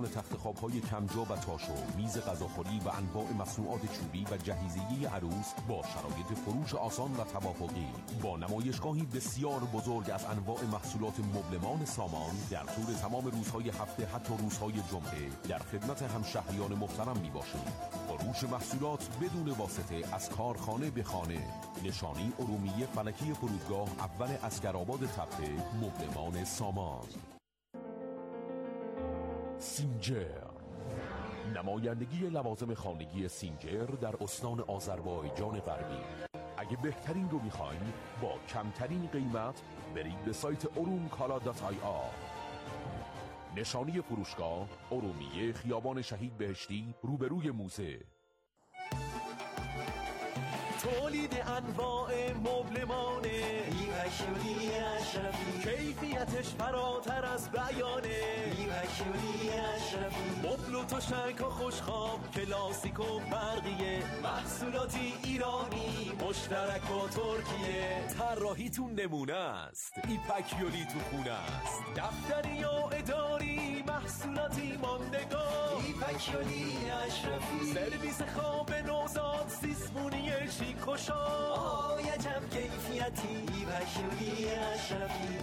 میان تخت خواب‌های کمجا و تاشو، میز غذاخوری و انواع مصنوعات چوبی و جهیزیه عروس با شرایط فروش آسان و توافقی، با نمایشگاهی بسیار بزرگ از انواع محصولات مبلمان سامان در طول تمام روزهای هفته حتی روزهای جمعه در خدمت همشهریان محترم میباشیم. فروش محصولات بدون واسطه از کارخانه به خانه. نشانی ارومیه فلکی فرودگاه اول اسکرآباد تپه، مبلمان سامان. سینجر، نمایندگی لوازم خانگی سینجر در استان آذربایجان غربی. اگه بهترین رو میخواین با کمترین قیمت برید به سایت orumkala.ir. نشانی فروشگاه ارومیه، خیابان شهید بهشتی، روبروی موزه. تولید انواع مبلمانه، بی‌پشیونی اشرفی، کیفیتش فراتر از بیانه، بی‌پشیونی اشرفی، مبل و تشک و خوشخواب، کلاسیک و برقیه، محصولاتی ایرانی مشترک با ترکیه. طراحیتون نمونه است، ایپکیولی تو خونه است، دفتری یا اداری، محصولاتی ماندگار، ایپکیولی اشرفی، سرویس خواب نوزاد، سیسمونی شیکوشا، عجب کیفیتی، ایپکیولی اشرفی.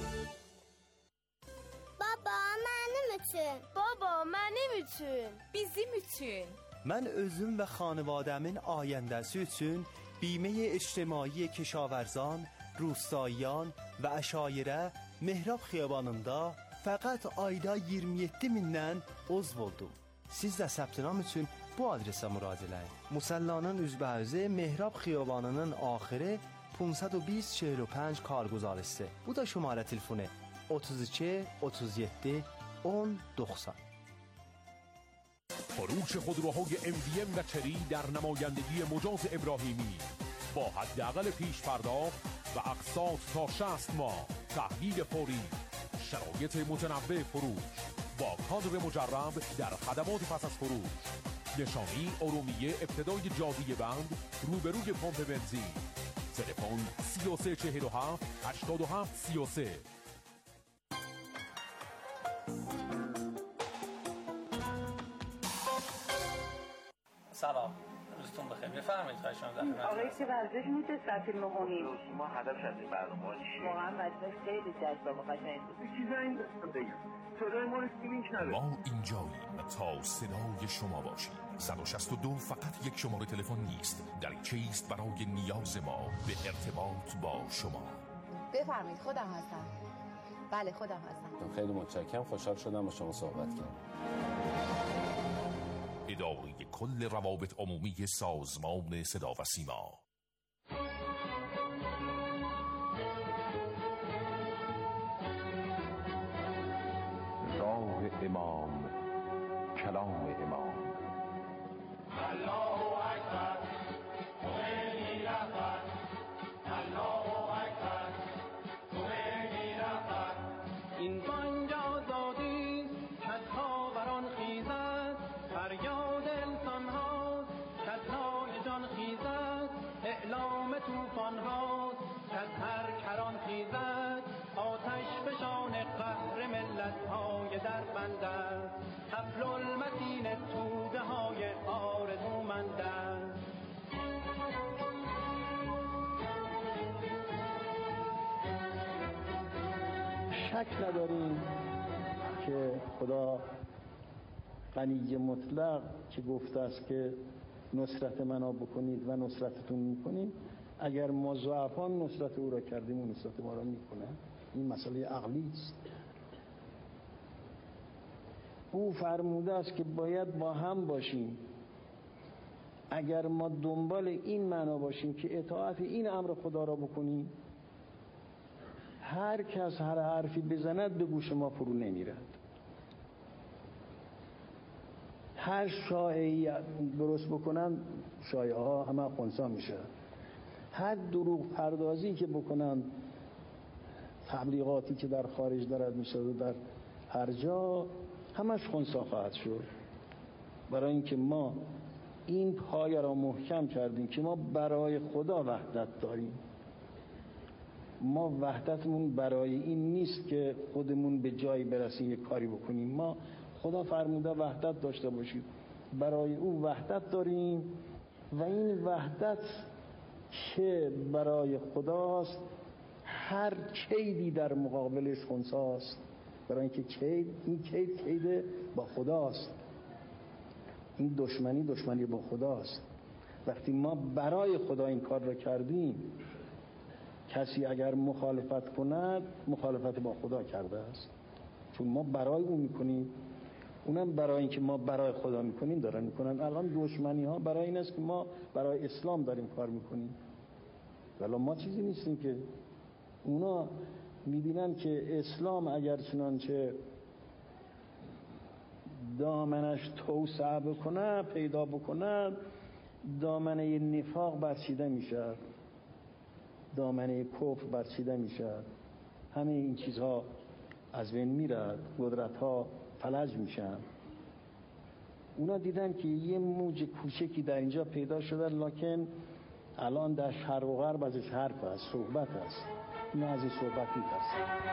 Baba, mənim üçün. Baba, mənim üçün. Bizim üçün. من özüm və xanvadəmin ayəndəsi üçün بیمه اجتماعی کشاورزان، روستاییان و اشایره مهراب xiyabanında faqat ayda 27 mindən uzv oldum. Siz də səbtinam üçün bu adresə müraciət edin. Musallanın üzbəüzü Mehrab xiyabanının axırı 520-45 کارگزارسته. Bu da şumara telefonu 32 37 10 90. فروش خودروهای MVM و چری در نمایندگی مجاز ابراهیمی با حداقل پیش پرداخت و اقساط تا 60 ماه، تحویل فوری، شرایط متنوع فروش با کادر مجرب در خدمات پس از فروش. نشانی ارومیه ابتدای جادوی بند، روبروی پمپ بنزین. تلفن 3347 87 33. سلام، روزتون بخیر. بفرمایید خواهش می‌کنم. آقای چه ورزش میشه ساعت 9:30 ما هدف از این برنامه چیه؟ واقعا ورزش خیلی جذاب و قشنگ بود. چیزا این بگم. صدای ما رو لینک نداره. ما اینجاییم تا صدای شما باشیم. 162 فقط یک شماره تلفن نیست، دریچه است برای نیاز ما به ارتباط با شما. بفرمایید، خودم هستم. بله خودم هستم. خیلی متشکرم، خوشحال شدم با شما صحبت کردم. اداره کل روابط عمومی سازمان صدا و سیما. راه امام، کلام امام. الله اکبر، خمینی رهبر. الله اکبر، خمینی رهبر. این بانگ آزادی از ها بران خیزد، فریاد انسان ها از نای جان خیزد، اعلام توفان ها از هر کران خیزد، آتش فشان قهر ملت های در بند است، حبل المتین توده های آرزومند است. شک نداریم که خدا غنی مطلق که گفته است که نصرت منا بکنید و نصرتتون میکنیم، اگر ما ضعفان نصرت او را کردیم و نصرت ما را میکنه. این مسئله عقلی است. او فرموده است که باید با هم باشیم. اگر ما دنبال این معنا باشیم که اطاعت این امر خدا را بکنیم، هر کس هر حرفی بزند به گوش ما فرو نمیرد. هر شایعی درست بکنن، شایعه ها همه خنثی میشه. هر دروغ پردازی که بکنن، تبلیغاتی که در خارج دارد میشه و در هر جا، همش خنثی خواهد شد. برای اینکه ما این پایه را محکم کردیم که ما برای خدا وحدت داریم. ما وحدتمون برای این نیست که خودمون به جایی برسیم یک کاری بکنیم. ما خدا فرموده وحدت داشته باشید. برای او وحدت داریم و این وحدت که برای خداست هر کیدی در مقابلش خنثیست. برای اینکه این کید با خداست، این دشمنی با خداست. وقتی ما برای خدا این کار را کردیم، کسی اگر مخالفت کند مخالفت با خدا کرده است، چون ما برای اون میکنیم، اونم برای اینکه ما برای خدا میکنیم دارن میکنن. الان دشمنی ها برای این است که ما برای اسلام داریم کار میکنیم، ولی ما چیزی نیستیم که اونا میبینن که اسلام اگر چنانچه دامنش توسعه بکنه، پیدا بکنه، دامنه نفاق برچیده میشه، دامنه کفر برچیده میشه، همه این چیزها از بین میرد، قدرت ها فلج میشن. اونا دیدن که یه موج کوچکی در اینجا پیدا شده، لکن الان در شرق و غرب ازش حرف است، صحبت است. نه از این صحبت میترسن.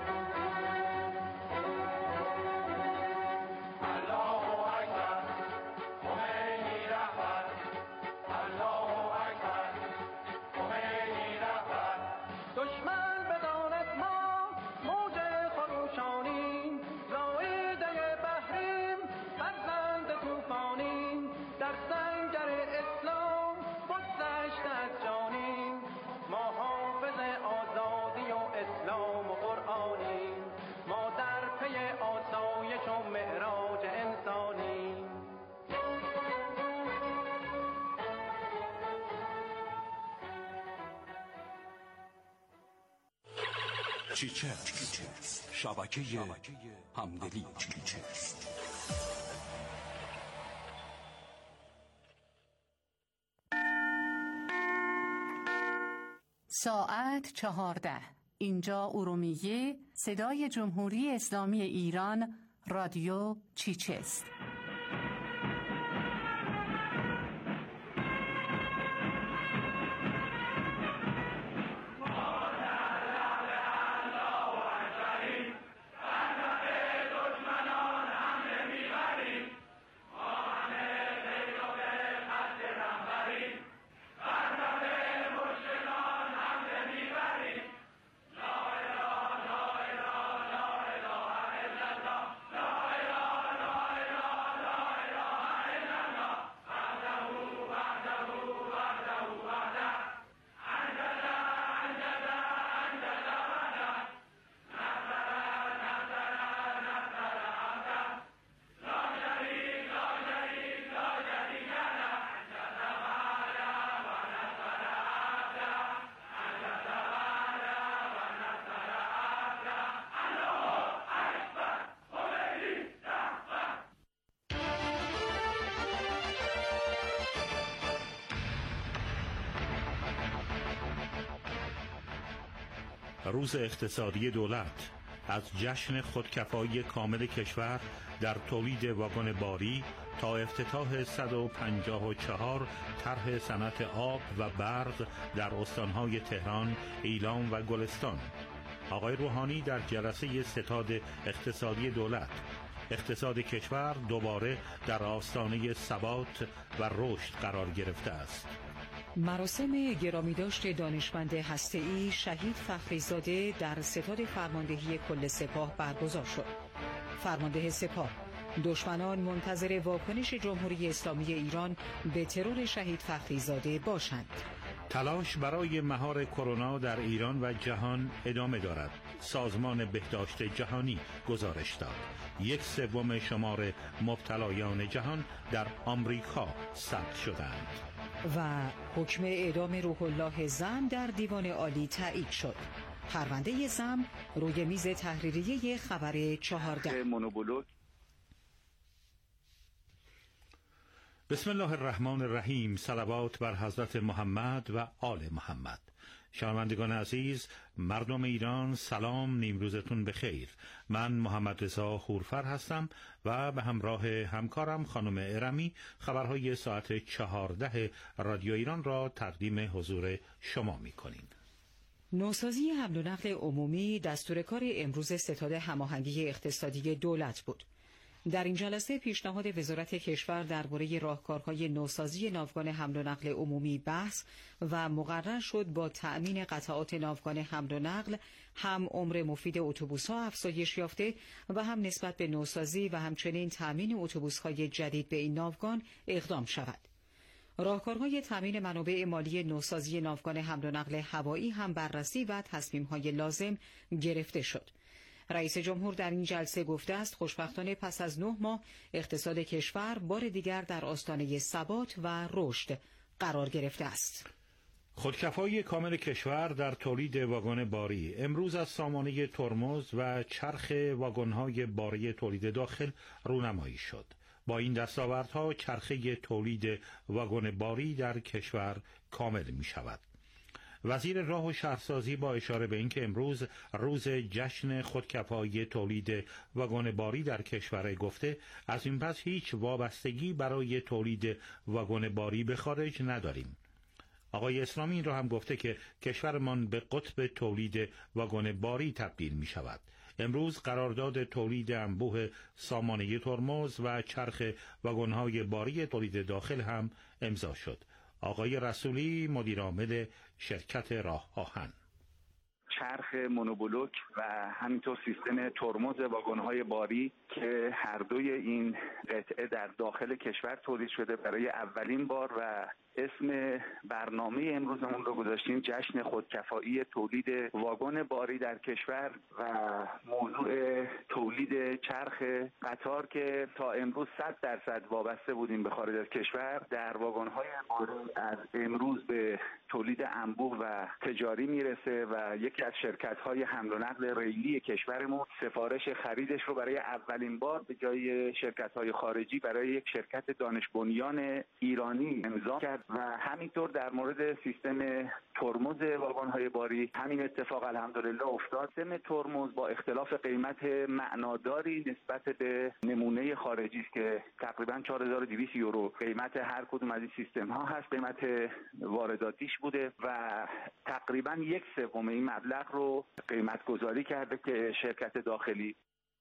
چیچست، شبکه همدلی چیچست. ساعت 14. اینجا ارومیه، صدای جمهوری اسلامی ایران، رادیو چیچست. روز اقتصادی دولت، از جشن خودکفایی کامل کشور در تولید واگن باری تا افتتاح 154 طرح صنعت آب و برق در استانهای تهران، ایلام و گلستان. آقای روحانی در جلسه ستاد اقتصادی دولت، اقتصاد کشور دوباره در آستانه ثبات و رشد قرار گرفته است. مراسم گرامیداشت دانشمند هسته‌ای شهید فخریزاده در ستاد فرماندهی کل سپاه برگزار شد. فرمانده سپاه: دشمنان منتظر واکنش جمهوری اسلامی ایران به ترور شهید فخریزاده باشند. تلاش برای مهار کرونا در ایران و جهان ادامه دارد. سازمان بهداشت جهانی گزارش داد 1/3 شمار مبتلایان جهان در آمریکا ثبت شدند. و حکم اعدام روح الله زم در دیوان عالی تایید شد. پرونده زم روی میز تحریریه خبر 14. بسم الله الرحمن الرحیم. صلوات بر حضرت محمد و آل محمد. شنوندگان عزیز، مردم ایران، سلام، نیمروزتون بخیر. من محمد رضا هورفر هستم و به همراه همکارم خانم ارمی خبرهای ساعت 14 رادیو ایران را تقدیم حضور شما می‌کنیم. نوسازی حمل و نقل عمومی دستور کار امروز ستاد هماهنگی اقتصادی دولت بود. در این جلسه پیشنهاد وزارت کشور درباره راهکارهای نوسازی ناوگان حمل و نقل عمومی بحث و مقرر شد با تأمین قطعات ناوگان حمل و نقل هم عمر مفید اتوبوس‌ها افزایش یافته و هم نسبت به نوسازی و همچنین تأمین اتوبوس‌های جدید به این ناوگان اقدام شود. راهکارهای تامین منابع مالی نوسازی ناوگان حمل و نقل هوایی هم بررسی و تصمیم‌های لازم گرفته شد. رئیس جمهور در این جلسه گفته است خوشبختانه پس از 9 ماه اقتصاد کشور بار دیگر در آستانه ثبات و رشد قرار گرفته است. خودکفایی کامل کشور در تولید واگن باری امروز از سامانه ترمز و چرخ واگن‌های باری تولید داخل رونمایی شد. با این دستاوردها چرخه تولید واگن باری در کشور کامل می شود. وزیر راه و شهرسازی با اشاره به اینکه امروز روز جشن خودکفایی تولید واگن باری در کشور گفته از این پس هیچ وابستگی برای تولید واگن باری به خارج نداریم. آقای اسلامی این را هم گفته که کشورمان به قطب تولید واگن باری تبدیل می شود. امروز قرارداد تولید انبوه سامانه ترمز و چرخ واگن‌های باری تولید داخل هم امضا شد. آقای رسولی مدیر عامل شرکت راه آهن: چرخ مونوبلوک و همینطور سیستم ترمز واگن‌های باری که هر دوی این قطعه در داخل کشور تولید شده برای اولین بار و اسم برنامه امروزمون رو گذاشتیم جشن خودکفایی تولید واگن باری در کشور و موضوع تولید چرخ قطار که تا امروز 100% وابسته بودیم به خارج از کشور در واگن‌های باری از امروز به تولید انبوه و تجاری میرسه و یکی از شرکت‌های حمل و نقل ریلی کشورمون سفارش خریدش رو برای اولین بار به جای شرکت‌های خارجی برای یک شرکت دانش بنیان ایرانی امضا کرد و همینطور در مورد سیستم ترمز واگن‌های باری همین اتفاق الحمدلله افتاد. سیستم ترمز با اختلاف قیمت معناداری نسبت به نمونه خارجی است که تقریباً 4200 یورو قیمت هر کدوم از این سیستم‌ها هست، قیمت وارداتیش بوده و تقریباً 1/3 این مبلغ رو قیمت گذاری کرده که شرکت داخلی.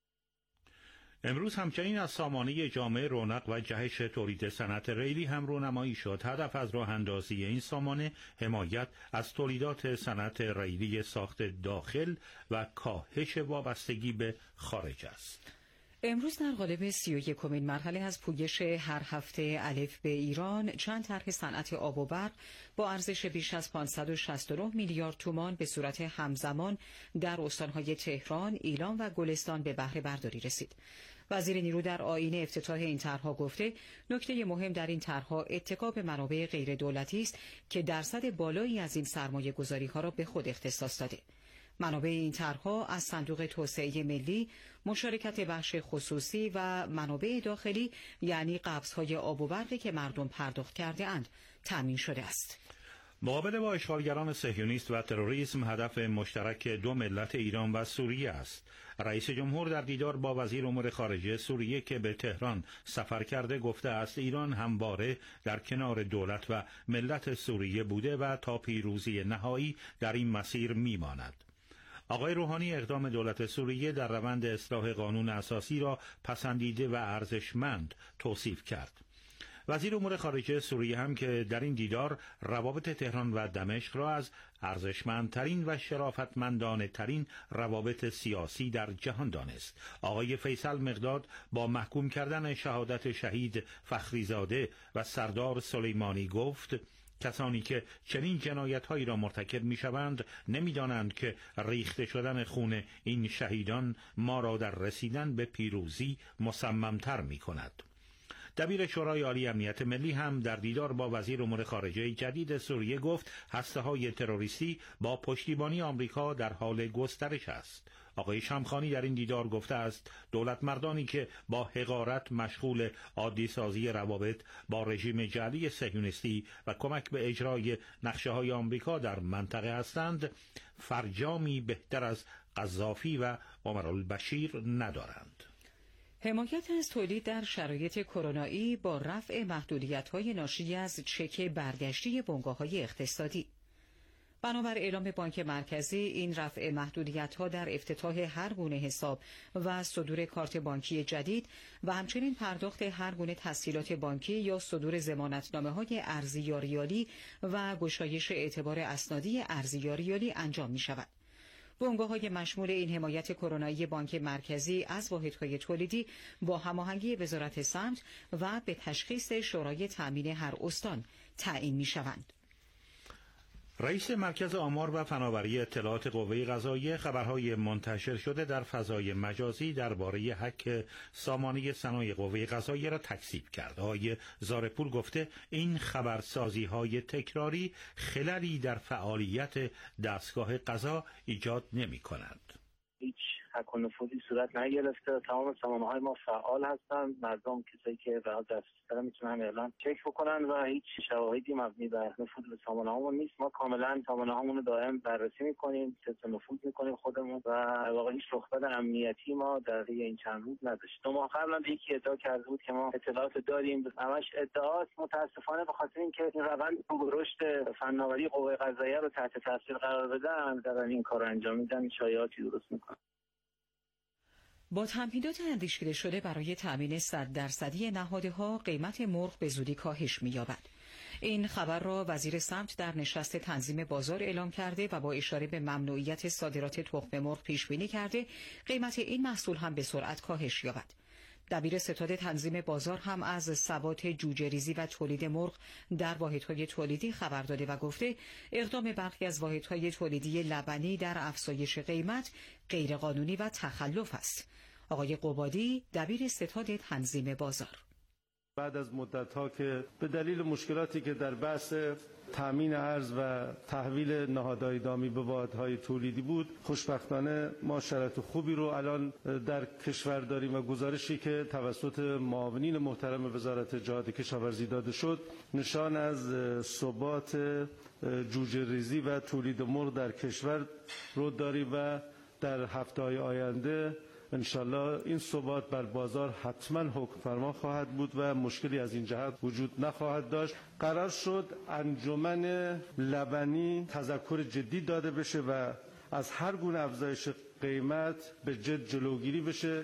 امروز همچنین از سامانه جامعه رونق و جهش تولید صنعت ریلی هم رونمایی شد. هدف از راه اندازی این سامانه حمایت از تولیدات صنعت ریلی ساخت داخل و کاهش وابستگی به خارج است. امروز در قالب 31مین مرحله از پویش هر هفته الف به ایران چند طرح صنعت آب و برق با ارزش بیش از 569 میلیارد تومان به صورت همزمان در استانهای تهران، ایلام و گلستان به بهره برداری رسید. وزیر نیرو در آیین افتتاح این طرح‌ها گفته نکته مهم در این طرح‌ها اتکا به منابع غیر دولتی است که درصد بالایی از این سرمایه‌گذاری‌ها را به خود اختصاص داده. منابع این طرح‌ها از صندوق توسعه ملی، مشارکت بخش خصوصی و منابع داخلی یعنی قبض‌های آب و برقی که مردم پرداخت کرده اند تامین شده است. مقابله با اشغالگران صهیونیست و تروریسم هدف مشترک دو ملت ایران و سوریه است. رئیس جمهور در دیدار با وزیر امور خارجه سوریه که به تهران سفر کرده گفته است ایران همواره در کنار دولت و ملت سوریه بوده و تا پیروزی نهایی در این مسیر میماند. آقای روحانی اقدام دولت سوریه در روند اصلاح قانون اساسی را پسندیده و ارزشمند توصیف کرد. وزیر امور خارجه سوریه هم که در این دیدار روابط تهران و دمشق را از ارزشمندترین و شرافتمندانه ترین روابط سیاسی در جهان دانست. آقای فیصل مقداد با محکوم کردن شهادت شهید فخریزاده و سردار سلیمانی گفت کسانی که چنین جنایت‌هایی را مرتکب می‌شوند نمی‌دانند که ریخته شدن خون این شهیدان ما را در رسیدن به پیروزی مصمم‌تر می‌کند. دبیر شورای عالی امنیت ملی هم در دیدار با وزیر امور خارجه جدید سوریه گفت هسته‌های تروریستی با پشتیبانی آمریکا در حال گسترش است. آقای شمخانی در این دیدار گفته است دولت مردانی که با حقارت مشغول عادی سازی روابط با رژیم جعلی صهیونیستی و کمک به اجرای نقشه‌های آمریکا در منطقه هستند فرجامی بهتر از قذافی و عمرالبشیر ندارند. حمایت از تولید در شرایط کرونایی با رفع محدودیت‌های ناشی از چک برگشتی بنگاه‌های اقتصادی. بنابر اعلام بانک مرکزی، این رفع محدودیت‌ها در افتتاح هر گونه حساب و صدور کارت بانکی جدید و همچنین پرداخت هر گونه تسهیلات بانکی یا صدور ضمانتنامه‌های ارزی یا ریالی و گشایش اعتبار اسنادی ارزی یا ریالی انجام می‌شود. بنگاه‌های مشمول این حمایت کرونایی بانک مرکزی از واحدهای تولیدی با هماهنگی وزارت سمت و به تشخیص شورای تأمین هر استان تعیین می‌شوند. رئیس مرکز آمار و فناوری اطلاعات قوه قضاییه خبرهای منتشر شده در فضای مجازی درباره هک سامانه صنایع قوه قضاییه را تکذیب کرد. آقای زارپور گفته این خبرسازی‌های تکراری خللی در فعالیت دستگاه قضا ایجاد نمی‌کند. هیچ حک و نفوذی صورت نگرفته. تمام سامانه‌های ما فعال هستند. مردم کسایی که به دسترسی دارن میتونن اعلام چک بکنن و هیچ شواهدی مبنی بر نفوذ به سامانه‌هامون نیست. ما کاملا سامانه‌هامون رو دائم بررسی می‌کنیم، تست نفوذ می‌کنیم خودمون و واقعا هیچ رخداد امنیتی ما در این چند روز نداشت. 2 ماه قبل هم یکی ادعا کرده بود که ما اطلاعات داریم، همش ادعاست. متأسفانه به خاطر اینکه این روند رشد فناوری قوه قضاییه رو تحت تاثیر قرار بدن، دارن این کارو انجام میدن، شایعاتی درست می‌کنن. با تمهیدات اندیشیده شده برای تأمین 100% نهادها، قیمت مرغ به زودی کاهش می‌یابد. این خبر را وزیر سمت در نشست تنظیم بازار اعلام کرده و با اشاره به ممنوعیت صادرات تخم مرغ پیش بینی کرده قیمت این محصول هم به سرعت کاهش یابد. دبیر ستاد تنظیم بازار هم از ثبات جوجه ریزی و تولید مرغ در واحدهای تولیدی خبر داده و گفته اقدام برخی از واحدهای تولیدی لبنی در افزایش قیمت غیرقانونی و تخلف است. آقای قبادی دبیر ستاد تنظیم بازار: بعد از مدت‌ها که به دلیل مشکلاتی که در بحث تامین ارز و تحویل نهادهای دامی به واحدهای تولیدی بود، خوشبختانه ما شرایط خوبی رو الان در کشور داریم و گزارشی که توسط معاونین محترم وزارت جهاد کشاورزی داده شد نشان از ثبات جوجه ریزی و تولید مرغ در کشور رو داریم و در هفته‌های آینده انشالله این ثبات بر بازار حتما حکم فرما خواهد بود و مشکلی از این جهت وجود نخواهد داشت. قرار شد انجمن لبنی تذکر جدی داده بشه و از هر گونه افزایش قیمت به جد جلوگیری بشه.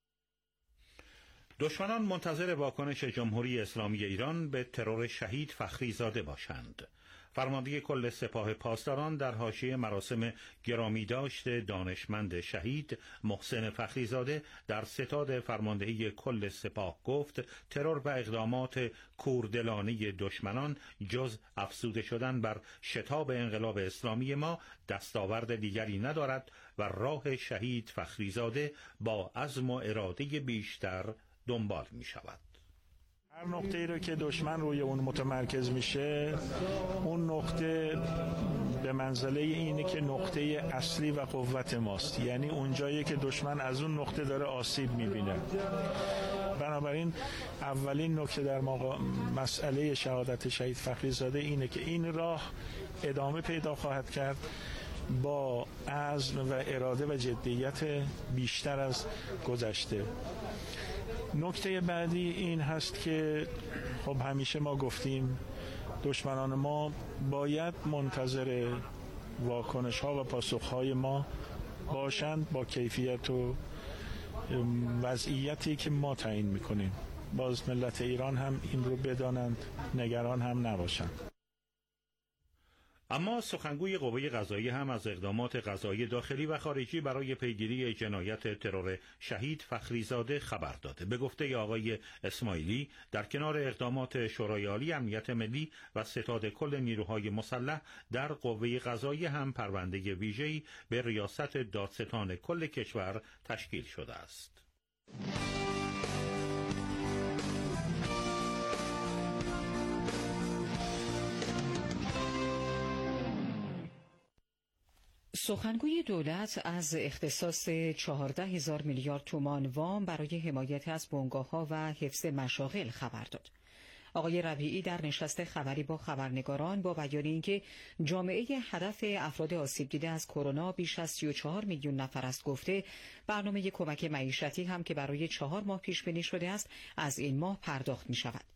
دشمنان منتظر واکنش جمهوری اسلامی ایران به ترور شهید فخریزاده باشند. فرمانده کل سپاه پاسداران در حاشیه مراسم گرامی داشت دانشمند شهید محسن فخریزاده در ستاد فرماندهی کل سپاه گفت ترور و اقدامات کوردلانه دشمنان جز افزوده شدن بر شتاب انقلاب اسلامی ما دستاورد دیگری ندارد و راه شهید فخریزاده با عزم و اراده بیشتر دنبال می شود. هر نقطه‌ای رو که دشمن روی اون متمرکز میشه، اون نقطه به منزله اینه که نقطه اصلی و قوت ماست، یعنی اون جایی که دشمن از اون نقطه داره آسیب میبینه. بنابراین اولین نکته در مسئله شهادت شهید فخریزاده اینه که این راه ادامه پیدا خواهد کرد با عزم و اراده و جدیت بیشتر از گذشته. نکته بعدی این هست که خب همیشه ما گفتیم دشمنان ما باید منتظر واکنش ها و پاسخ های ما باشند با کیفیت و وضعیتی که ما تعیین میکنیم. باز ملت ایران هم این رو بدانند، نگران هم نباشند. اما سخنگوی قوه قضاییه هم از اقدامات قضایی داخلی و خارجی برای پیگیری جنایت ترور شهید فخریزاده خبر داده. به گفته آقای اسماعیلی در کنار اقدامات شورای عالی امنیت ملی و ستاد کل نیروهای مسلح در قوه قضاییه هم پرونده ویژه‌ای به ریاست دادستان کل کشور تشکیل شده است. سخنگوی دولت از اختصاص 14,000 میلیارد تومان وام برای حمایت از بنگاه‌ها و حفظ مشاغل خبر داد. آقای ربیعی در نشست خبری با خبرنگاران با بیان اینکه جامعه هدف افراد آسیب دیده از کرونا بیش از 34 میلیون نفر است گفته برنامه کمک معیشتی هم که برای 4 ماه پیش بینی شده است از این ماه پرداخت می شود.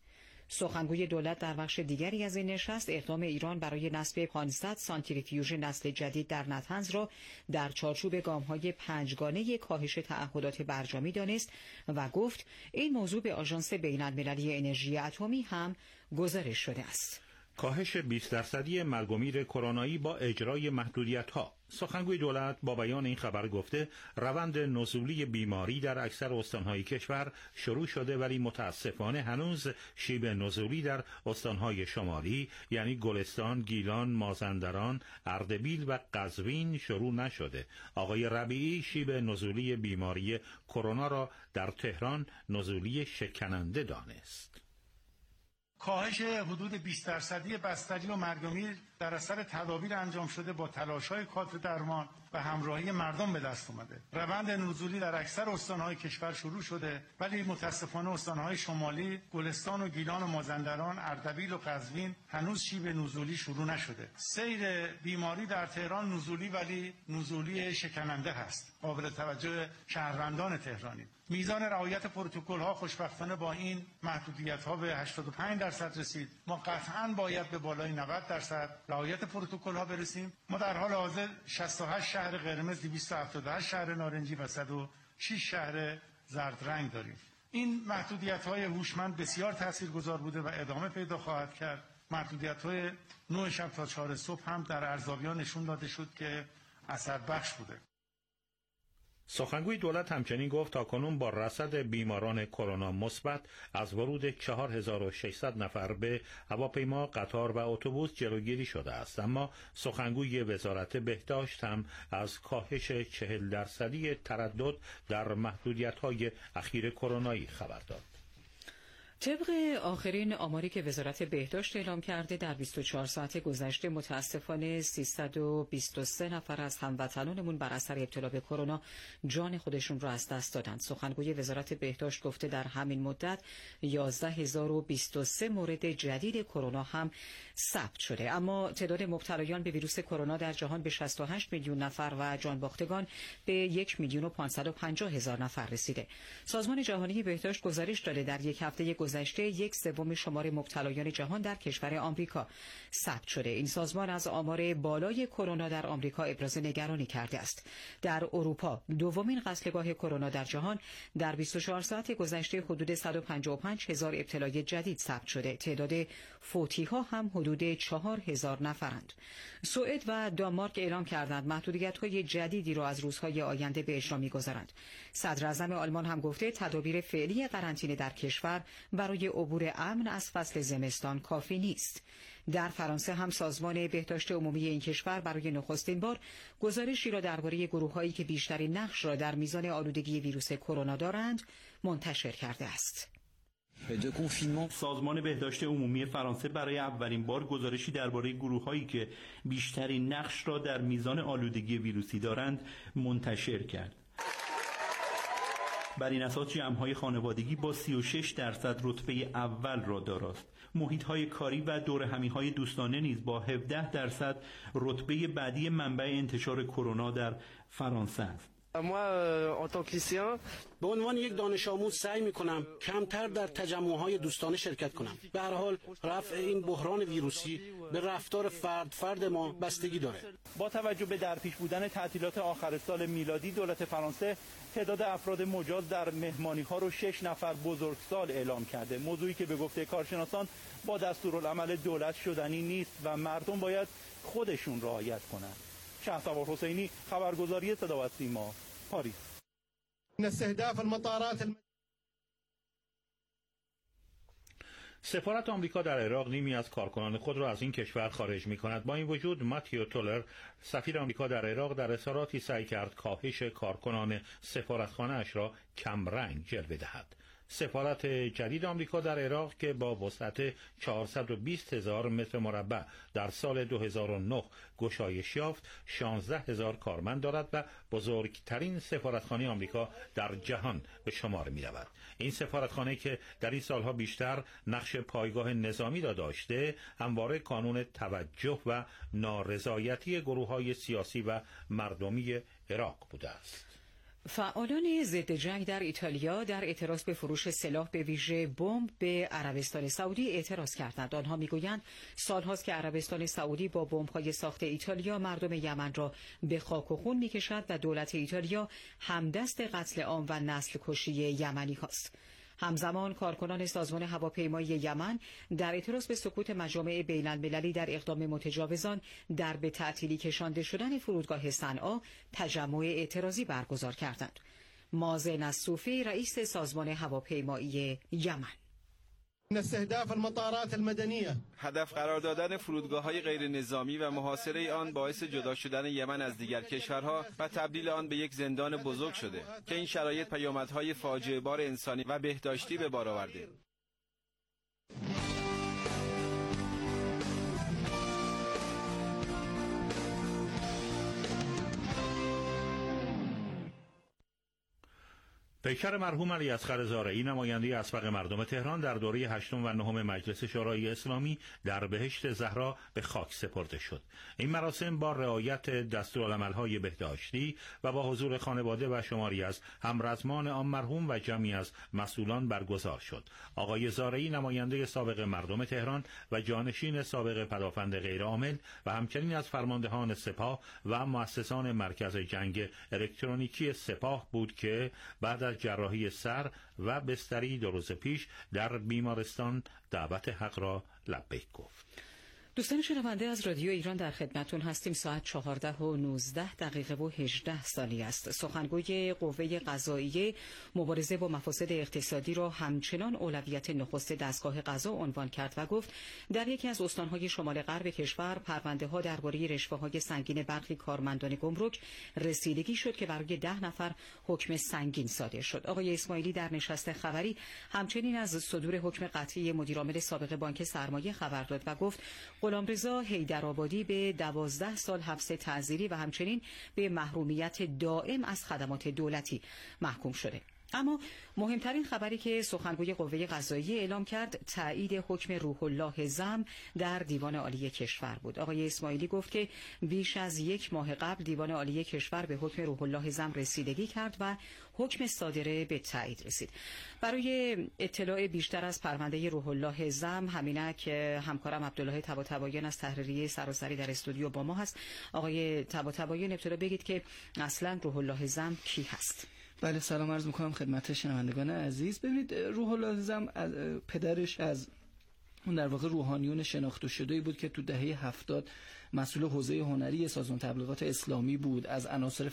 سخنگوی دولت در بخش دیگری از این نشست اقدام ایران برای نصب 500 سانتریفیوژ نسل جدید در نطنز را در چارچوب گام‌های 5گانه کاهش تعهدات برجامی دانست و گفت این موضوع به آژانس بین‌المللی انرژی اتمی هم گزارش شده است. کاهش 20% مرگ و میر کرونایی با اجرای محدودیت‌ها. سخنگوی دولت با بیان این خبر گفته روند نزولی بیماری در اکثر استان‌های کشور شروع شده، ولی متاسفانه هنوز شیب نزولی در استان‌های شمالی یعنی گلستان، گیلان، مازندران، اردبیل و قزوین شروع نشده. آقای ربیعی شیب نزولی بیماری کرونا را در تهران نزولی شکننده دانست. کاهش حدود 20% بستری و مرگ و میر در اثر تدابیر انجام شده با تلاش‌های کادر درمان و همراهی مردم به دست اومده. روند نزولی در اکثر استان‌های کشور شروع شده، ولی متاسفانه استان‌های شمالی، گلستان و گیلان و مازندران، اردبیل و قزوین هنوز شیب نزولی شروع نشده. سیر بیماری در تهران نزولی ولی نزولی شکننده هست. قابل توجه شهروندان تهرانی. میزان رعایت پروتکل‌ها خوشبختانه با این محدودیت‌ها به 85% رسید. ما قطعاً باید به بالای 90% رعایت پروتکل‌ها برسیم. ما در حال حاضر 68 شهر قرمز، 278 شهر نارنجی و 106 شهر زرد رنگ داریم. این محدودیت‌های هوشمند بسیار تاثیرگذار بوده و ادامه پیدا خواهد کرد. محدودیت‌های 9 شب تا 4 صبح هم در ارزیابی‌ها نشون داده شد که اثر بخش بوده. سخنگوی دولت همچنین گفت تاکنون با رصد بیماران کرونا مثبت از ورود 4600 نفر به هواپیما، قطار و اتوبوس جلوگیری شده است، اما سخنگوی وزارت بهداشت هم از کاهش 40% تردد در محدودیت‌های اخیر کرونایی خبر داد. طبق آخرین آماری که وزارت بهداشت اعلام کرده در 24 ساعت گذشته متاسفانه 323 نفر از هموطنانمون بر اثر ابتلا به کرونا جان خودشون را از دست دادند. سخنگوی وزارت بهداشت گفته در همین مدت 11023 مورد جدید کرونا هم ثبت شده، اما تعداد مبتلایان به ویروس کرونا در جهان به 68 میلیون نفر و جان باختگان به 1,550,000 نفر رسیده. سازمان جهانی بهداشت گزارش داده در یک هفته گذشته 1/3 شمار مبتلایان جهان در کشور آمریکا ثبت شده. این سازمان از آمار بالای کرونا در آمریکا ابراز نگرانی کرده است. در اروپا دومین قتلگاه کرونا در جهان در 24 ساعت گذشته حدود 155,000 ابتلای جدید ثبت شده. تعداد فوتی‌ها هم حدود 4,000 نفرند. سوئد و دانمارک اعلام کردند محدودیت‌های جدیدی را از روزهای آینده به اجرا می‌گذارند. صدر اعظم آلمان هم گفته تدابیر فعلی قرنطینه در کشور برای عبور امن از فصل زمستان کافی نیست. در فرانسه هم سازمان بهداشت عمومی این کشور برای نخستین بار گزارشی را درباره گروه‌هایی که بیشترین نقش را در میزان آلودگی ویروس کرونا دارند منتشر کرده است. سازمان بهداشت عمومی فرانسه برای اولین بار گزارشی درباره گروه‌هایی که بیشترین نقش را در میزان آلودگی ویروسی دارند منتشر کرد. بر این اساس جمع‌های خانوادگی با 36% رتبه اول را داراست. محیط‌های کاری و دورهمی‌های دوستانه نیز با 17% رتبه بعدی منبع انتشار کرونا در فرانسه است. به عنوان یک دانش آموز سعی می‌کنم کمتر در تجمع‌های دوستانه شرکت کنم. به هر حال رفع این بحران ویروسی به رفتار فرد ما بستگی داره. با توجه به درپیش بودن تعطیلات آخر سال میلادی، دولت فرانسه تعداد افراد مجاز در مهمانی‌ها رو 6 نفر بزرگسال اعلام کرده. موضوعی که به گفته کارشناسان با دستورالعمل دولت شدنی نیست و مردم باید خودشون رعایت کنند. شهسوار حسینی، خبرگزاری صدا و سیما، پاریس. سفارت آمریکا در عراق نیمی از کارکنان خود را از این کشور خارج می‌کند. با این وجود ماتیو تولر، سفیر آمریکا در عراق، در اظهاراتی سعی کرد کاهش کارکنان سفارتخانه‌اش را کمرنگ جلوه دهد. سفارت جدید آمریکا در عراق که با وسعت 420,000 متر مربع در سال 2009 گشایش یافت، 16,000 کارمند دارد و بزرگترین سفارتخانه آمریکا در جهان به شمار می رود. این سفارتخانه که در این سالها بیشتر نقش پایگاه نظامی را داشته، همواره کانون توجه و نارضایتی گروه‌های سیاسی و مردمی عراق بوده است. فعالان ضد جنگ در ایتالیا در اعتراض به فروش سلاح به ویژه بمب به عربستان سعودی اعتراض کردند. آنها میگویند سالهاست که عربستان سعودی با بمب‌های ساخت ایتالیا مردم یمن را به خاک و خون میکشد و دولت ایتالیا همدست قتل عام و نسل کشی یمنی هاست. همزمان کارکنان سازمان هواپیمایی یمن در اعتراض به سکوت مجامع بین المللی در اقدام متجاوزان در به تعطیلی کشانده شدن فرودگاه صنعا تجمع اعتراضی برگزار کردند. مازن الصوفی رئیس سازمان هواپیمایی یمن: استهداف المطارات المدنیه، هدف قرار دادن فرودگاه‌های غیر نظامی و محاصره آن باعث جدا شدن یمن از دیگر کشورها و تبدیل آن به یک زندان بزرگ شده که این شرایط پیامدهای فاجعه بار انسانی و بهداشتی به بار آورده. پیکر مرحوم علی اصغر زارعی نماینده اسبق مردم تهران در دوره 8 و 9 مجلس شورای اسلامی در بهشت زهرا به خاک سپرده شد. این مراسم با رعایت دستورالعمل‌های بهداشتی و با حضور خانواده و شماری از همرزمان آن مرحوم و جمعی از مسئولان برگزار شد. آقای زارعی نماینده سابق مردم تهران و جانشین سابق پدافند غیرعامل و همچنین از فرماندهان سپاه و مؤسسان مرکز جنگ الکترونیکی سپاه بود که بعد از جراحی سر و بستری 2 روز پیش در بیمارستان دعوت حق را لبیک گفت. دوستان شنونده، از رادیو ایران در خدمتتون هستیم. ساعت 14:19 است. سخنگوی قوه قضاییه مبارزه با مفاسد اقتصادی را همچنان اولویت نخست دستگاه قضا عنوان کرد و گفت در یکی از استان‌های شمال غرب کشور پرونده‌ها درباره رشوه‌های سنگین برخی کارمندان گمرک رسیدگی شد که برای 10 نفر حکم سنگین صادر شد. آقای اسماعیلی در نشست خبری همچنین از صدور حکم قطعی مدیرعامل سابق بانک سرمایه خبر داد و گفت غلامرضا حیدرآبادی به 12 سال حبس تعزیری و همچنین به محرومیت دائم از خدمات دولتی محکوم شده. اما مهمترین خبری که سخنگوی قوه قضاییه اعلام کرد تایید حکم روح الله زم در دیوان عالی کشور بود. آقای اسماعیلی گفت که بیش از 1 ماه قبل دیوان عالی کشور به حکم روح الله زم رسیدگی کرد و حکم صادره به تایید رسید. برای اطلاع بیشتر از پرونده روح الله زم همینک همکارم عبدالله طباطبایان از تحریریه سراسری در استودیو با ما هست. آقای طباطبایان، ابتدا بگید که اصلا روح الله زم کی هست؟ بله، سلام عرض میکنم خدمت شنوندگان عزیز. ببینید، روح الله زم پدرش از اون در واقع روحانیون شناخته شده بود که تو دهه 70 مسئول حوزه هنری سازمان تبلیغات اسلامی بود، از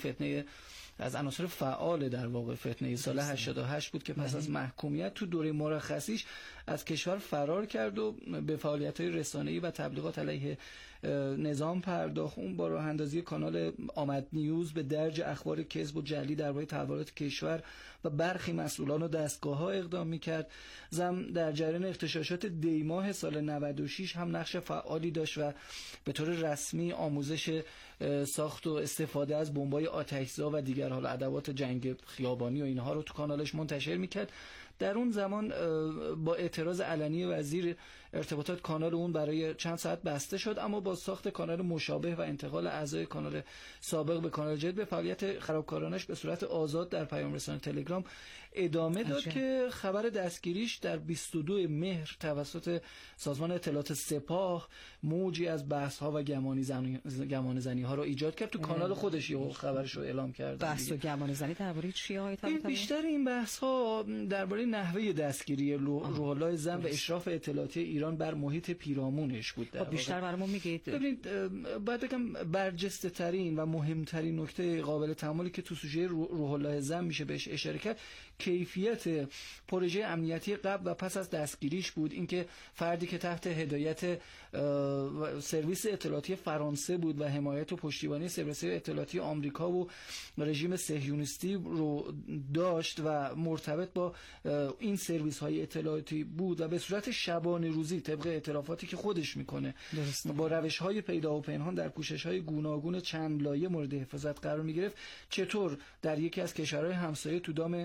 عناصر فعال در واقع فتنه سال 88 بود که پس از محکومیت تو دوره مرخصیش از کشور فرار کرد و به فعالیت‌های رسانه‌ای و تبلیغات علیه نظام پرداخت. اون با راه اندازی کانال آمد نیوز به درج اخبار کذب و جعلی درباره تحولات کشور و برخی مسئولان و دستگاه‌ها اقدام می‌کرد. زم در جریان اغتشاشات دی‌ماه سال 96 هم نقش فعالی داشت و به طور رسمی آموزش ساخت و استفاده از بمب‌های آتش‌زا و دیگر حال ادوات جنگ خیابانی و اینها رو تو کانالش منتشر می‌کرد. در اون زمان با اعتراض علنی وزیر ارتباطات کانال اون برای چند ساعت بسته شد، اما با ساخت کانال مشابه و انتقال اعضای کانال سابق به کانال جدید به فعالیت خرابکارانش به صورت آزاد در پیام رسانی تلگرام ادامه داد که خبر دستگیریش در 22 مهر توسط سازمان اطلاعات سپاه موجی از بحث‌ها و گمانه‌زنی‌ها رو ایجاد کرد. تو کانال خودش یه خبرش رو اعلام کرد. بحث و گمانه‌زنی درباره چیه آقای طباطبایان؟ بیشتر این بحث‌ها درباره نحوه دستگیری روح الله زم و اشراف اطلاعاتی ایران بر محیط پیرامونش بود. بیشتر برامون میگید؟ ببینید، باید بگم برجسته ترین و مهمترین نکته قابل تأملی که تو سوژه روح الله زم میشه بهش اشاره کرد کیفیت پروژه امنیتی قبل و پس از دستگیریش بود. اینکه فردی که تحت هدایت سرویس اطلاعاتی فرانسه بود و حمایت و پشتیبانی سرویس اطلاعاتی آمریکا و رژیم صهیونیستی رو داشت و مرتبط با این سرویس های اطلاعاتی بود و به صورت شبانه روزی طبق اعترافاتی که خودش میکنه با روش های پیدا و پنهان در کوشش های گوناگون چند لایه مورد حفاظت قرار میگرفت، چطور در یکی از کشورهای همسایه تو دام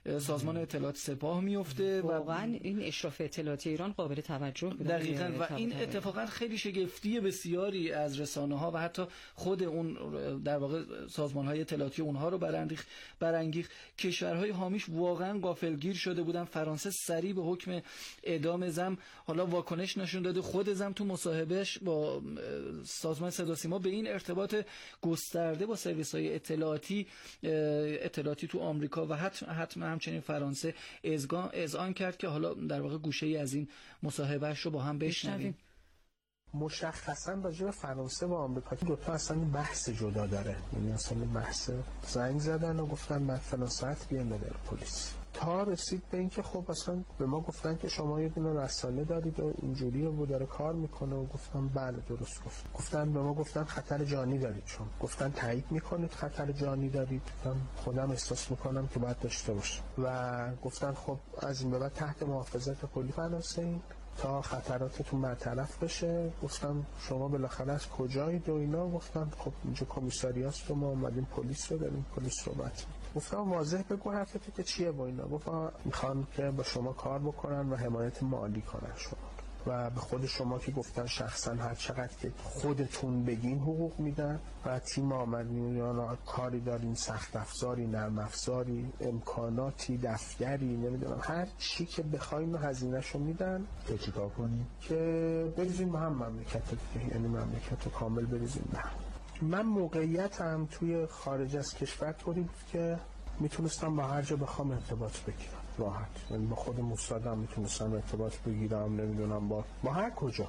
سازمان اطلاعات سپاه میفته. واقعا این اشراف اطلاعاتی ایران قابل توجه بود. دقیقاً. و این اتفاقا خیلی شگفتی بسیاری از رسانه‌ها و حتی خود اون در واقع سازمان‌های اطلاعاتی اونها رو برانگیخت. کشورهای حامیش واقعا غافلگیر شده بودن. فرانسه سریع به حکم اعدام زم حالا واکنش نشون داده. خود زم تو مصاحبهش با سازمان صدا و سیما به این ارتباط گسترده با سرویس‌های اطلاعاتی تو آمریکا و حتما همچنین فرانسه اذعان کرد که حالا در واقع گوشه‌ای از این مصاحبهش رو با هم بشنویم. مشخصا راجع به فرانسه و آمریکا که دوتا اصلا بحث جدا داره، یعنی اصلا بحث زنگ زدن و گفتن من فلان ساعت بیام به پلیس، تا رسید به این که خب اصلا به ما گفتن که شما یه دونه رسانه دارید و اینجوری رو داره کار میکنه و گفتم بله درست گفتن به ما گفتن خطر جانی دارید، چون گفتن تایید میکنید خطر جانی دارید، خودم احساس میکنم که باید داشته باشه و گفتن خب از این به بعد تحت محافظت کلی فرانسه این تا خطراتتون برطرف بشه. گفتم شما بالاخره از کجایید و اینا، گفتن خب اینجا کمیساریاست و ما اومدیم پلیس رو داریم پلیس صحبت. گفتم واضح بگو حرفتو که چیه با اینا. گفتم میخوان که با شما کار بکنن و حمایت مالی کنن شما و به خود شما که گفتن شخصا هر چقدر که خودتون بگین حقوق میدن و تیم آمدین یا کاری دارین، سخت افزاری، نرم افزاری، امکاناتی، دفتری، نمیدونم هر چی که بخواین و هزینه‌شو میدن. که چیکار کنیم؟ که بریزیم با هم مملکت، یعنی مملکت رو کامل بریزیم به هم. من موقعیتم توی خارج از کشور طوری بود که میتونستم با هر جا بخوام ارتباط بگیرم راحت، یعنی با خود موساد هم میتونستم ارتباط بگیرم، نمیدونم با هر کجا.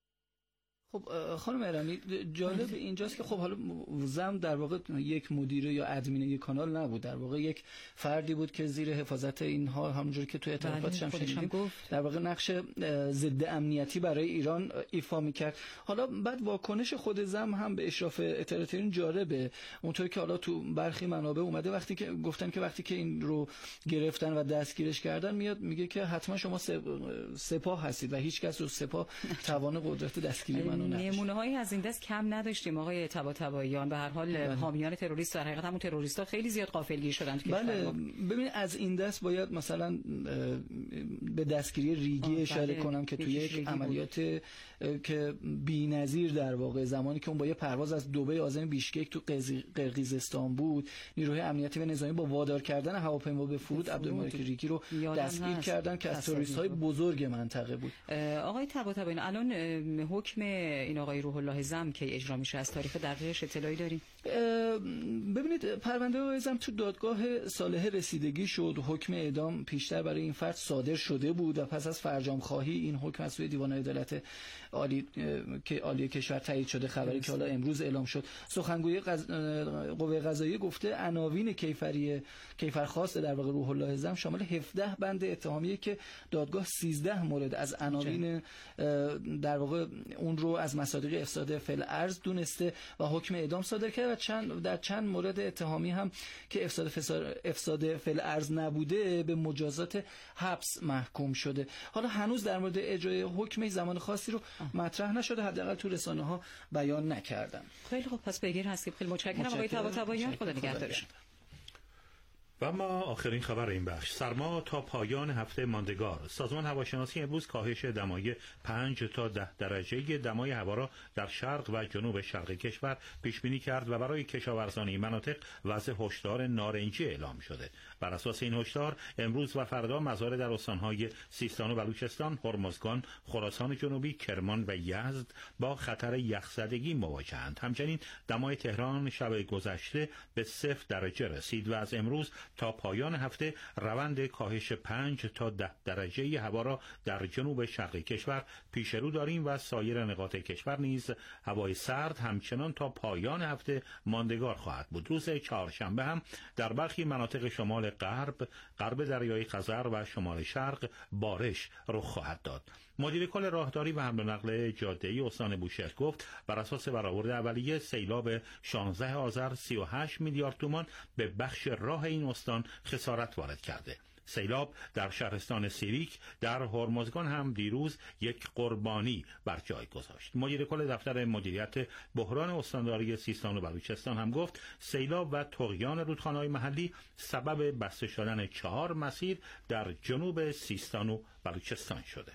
خب خانم ایرانی جالب اینجاست که خب حالا زم در واقع یک مدیر یا ادمین یک کانال نبود، در واقع یک فردی بود که زیر حفاظت اینها همونجوری که تو اطلاعاتش هم شنیدیم در واقع نقش ضد امنیتی برای ایران ایفا میکرد. حالا بعد واکنش خود زم هم به اشراف اطلاعاتی جالبه، اونطوری که حالا تو برخی منابع اومده وقتی که گفتن که وقتی که این رو گرفتن و دستگیرش کردن میاد میگه که حتما شما سپاه هستید و هیچ کس رو سپاه توان قدرت دستگیری منو نداشت. نمونه‌هایی از این دست کم نداشتیم آقای طباطباییان. به هر حال حامیان تروریست در حقیقت همون تروریست‌ها خیلی زیاد غافلگیر شدن تو بله ببین از این دست باید مثلا به دستگیری ریگی اشاره کنم که توی یک عملیات که بی‌نظیر در واقع زمانی که اون با یه پرواز از دبی عازم بیشکک تو قرقیزستان بود، نیروهای امنیتی و نظامی با وادار کردن هواپیما به فرود عبدالمالک ریگی رو دستگیر کردن که از تروریست‌های بزرگ منطقه بود. آقای طباطباییان الان حکم این آقای روح الله زم که اجرا میشه از تاریخ دقیقش اطلاعی داریم؟ ببینید پرونده آقای زم تو دادگاه صالح رسیدگی شد، حکم اعدام پیشتر برای این فرد صادر شده بود و پس از فرجام خواهی این حکم از سوی دیوان عدالت عالی کشور تایید شده، خبری که حالا امروز اعلام شد. سخنگوی قوه قضاییه گفته عناوین کیفرخواست در واقع روح الله زم شامل 17 بند اتهامیه که دادگاه 13 مورد از عناوین در واقع اون رو از مصادیق افساد فی‌الارض دونسته و حکم اعدام صادر کرده و در چند مورد اتهامی هم که افساد فی‌الارض نبوده به مجازات حبس محکوم شده. حالا هنوز در مورد اجرای حکم زمان خاصی رو مطرح نشده، حداقل تو رسانه‌ها بیان نکردن. خیلی خوب، پس بگیر هستیم. خیلی متشکرم آقای طباطباییان، خدا نگهدارشون. و اما آخرین خبر این بخش، سرما تا پایان هفته ماندگار. سازمان هواشناسی امروز کاهش دمای 5 تا 10 درجه دمای هوا را در شرق و جنوب شرق کشور پیش بینی کرد و برای کشاورزان این مناطق وضع هشدار نارنجی اعلام شده. بر اساس این هشدار امروز و فردا مزارع در استان‌های سیستان و بلوچستان، هرمزگان، خراسان جنوبی، کرمان و یزد با خطر یخزدگی مواجه‌اند. همچنین دمای تهران شب گذشته به 0 درجه رسید و از امروز تا پایان هفته روند کاهش 5 تا 10 درجه هوا را در جنوب شرق کشور پیش رو داریم و سایر نقاط کشور نیز هوای سرد همچنان تا پایان هفته ماندگار خواهد بود. روز چهارشنبه هم در برخی مناطق شمال غرب دریای خزر و شمال شرق بارش رخ خواهد داد. مدیر کل راهداری و حمل و نقل جاده‌ای استان بوشهر گفت بر اساس برآورد اولیه سیلاب 16 آذر 38 میلیارد تومان به بخش راه این استان خسارت وارد کرده. سیلاب در شهرستان سیریک در هرمزگان هم دیروز یک قربانی بر جای گذاشت. مدیر کل دفتر مدیریت بحران استانداری سیستان و بلوچستان هم گفت سیلاب و طغیان رودخانه‌های محلی سبب بسته شدن 4 مسیر در جنوب سیستان و بلوچستان شده.